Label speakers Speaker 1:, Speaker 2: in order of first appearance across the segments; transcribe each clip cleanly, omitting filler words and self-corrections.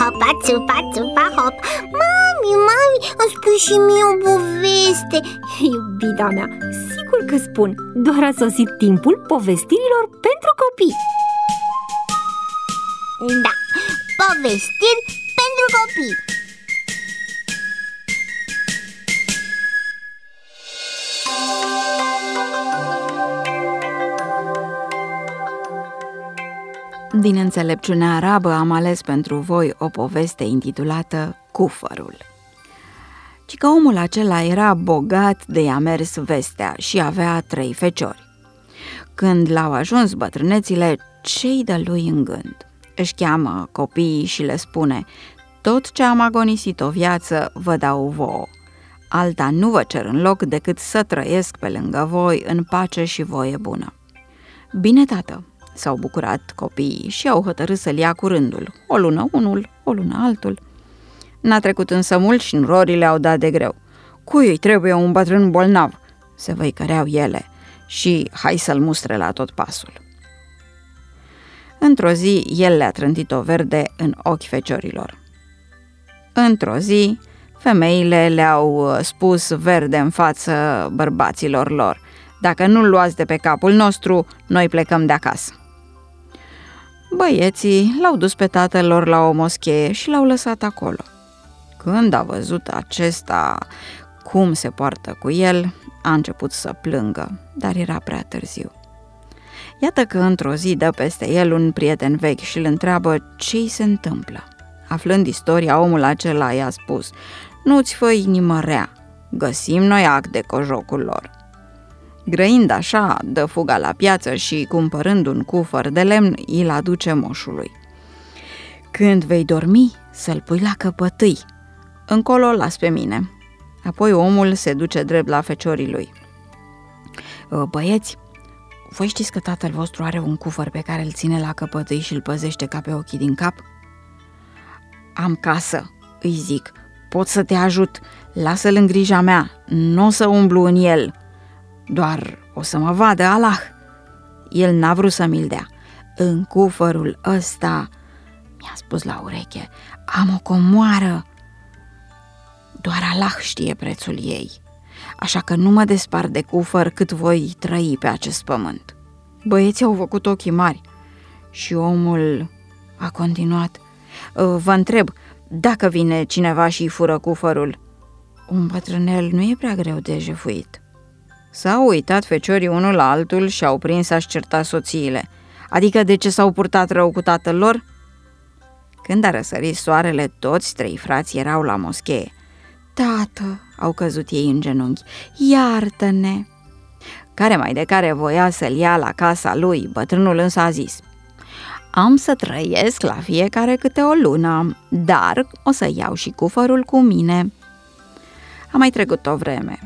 Speaker 1: hopa, țupa, țupa, hop. Mami, îmi spui și mie o poveste.
Speaker 2: Iubita mea, sigur că spun. Doar a sosit timpul povestirilor pentru copii.
Speaker 1: Da, povestiri pentru copii.
Speaker 3: Din înțelepciunea arabă am ales pentru voi o poveste intitulată Cufărul. Ci că omul acela era bogat de i-a mers vestea și avea 3 feciori. Când l-au ajuns bătrânețile, ce-i dă lui în gând? Își cheamă copiii și le spune: tot ce am agonisit o viață vă dau vouă. Alta nu vă cer în loc decât să trăiesc pe lângă voi în pace și voie bună. Bine, tată, s-au bucurat copiii și au hotărât să-l ia cu rândul, o lună unul, o lună altul. N-a trecut însă mult și nurorile au dat de greu. Cui îi trebuie un bătrân bolnav? Se văicăreau ele și hai să-l mustre la tot pasul. Într-o zi, el le-a trântit-o verde în ochi feciorilor. Într-o zi, femeile le-au spus verde în față bărbaților lor: dacă nu-l luați de pe capul nostru, noi plecăm de acasă. Băieții l-au dus pe tatăl lor la o moschee și l-au lăsat acolo. Când a văzut acesta cum se poartă cu el, a început să plângă, dar era prea târziu. Iată că într-o zi dă peste el un prieten vechi și îl întreabă ce-i se întâmplă. Aflând istoria, omul acela i-a spus: nu-ți fă inimă rea, găsim noi ac de cojocul lor. Grăind așa, dă fuga la piață și, cumpărând un cufăr de lemn, îl aduce moșului. Când vei dormi, să-l pui la căpătâi, încolo las pe mine. Apoi omul se duce drept la feciorii lui. Băieți, voi știți că tatăl vostru are un cufăr pe care îl ține la căpătâi și îl păzește ca pe ochii din cap? Am casă, îi zic, pot să te ajut, lasă-l în grija mea, nu o să umblu în el, doar o să mă vadă Allah. El n-a vrut să mi-l dea. În cufărul ăsta, mi-a spus la ureche, am o comoară. Doar Allah știe prețul ei, așa că nu mă despar de cufăr cât voi trăi pe acest pământ. Băieții au făcut ochii mari și omul a continuat: vă întreb, dacă vine cineva și îi fură cufărul, un bătrânel nu e prea greu de jefuit. S-au uitat feciorii unul la altul și au prins a-și certa soțiile. Adică de ce s-au purtat rău cu tatăl lor? Când a răsărit soarele, toți 3 frați erau la moschee. Tată, au căzut ei în genunchi, iartă-ne! Care mai de care voia să-l ia la casa lui, bătrânul însă a zis: am să trăiesc la fiecare câte o lună, dar o să iau și cufărul cu mine. A mai trecut o vreme.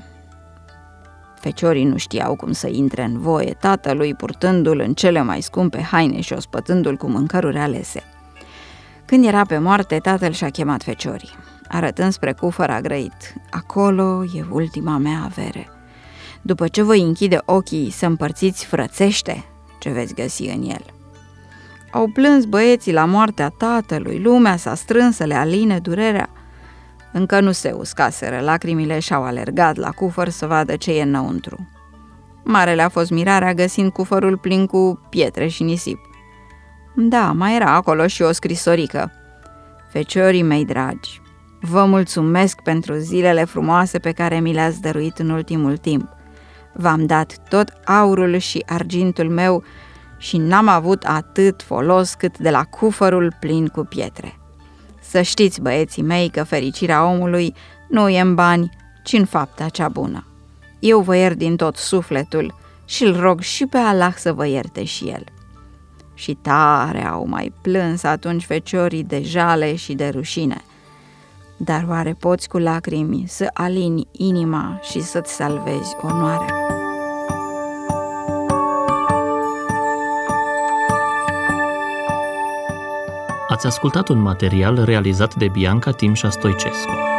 Speaker 3: Feciorii nu știau cum să intre în voie tatălui, purtându-l în cele mai scumpe haine și ospătându-l cu mâncăruri alese. Când era pe moarte, tatăl și-a chemat feciorii. Arătând spre cufăr, a grăit: acolo e ultima mea avere. După ce voi închide ochii să împărțiți frățește ce veți găsi în el. Au plâns băieții la moartea tatălui, lumea s-a strâns să le aline durerea. Încă nu se uscaseră lacrimile și au alergat la cufăr să vadă ce e înăuntru. Marele a fost mirarea găsind cufărul plin cu pietre și nisip. Da, mai era acolo și o scrisorică: feciorii mei dragi, vă mulțumesc pentru zilele frumoase pe care mi le-ați dăruit în ultimul timp. V-am dat tot aurul și argintul meu și n-am avut atât folos cât de la cufărul plin cu pietre. Să știți, băieții mei, că fericirea omului nu e în bani, ci în fapta cea bună. Eu vă iert din tot sufletul și îl rog și pe Allah să vă ierte și el. Și tare au mai plâns atunci feciorii de jale și de rușine. Dar oare poți cu lacrimi să alini inima și să-ți salvezi onoarea?
Speaker 4: Ați ascultat un material realizat de Bianca Timșa Stoicescu.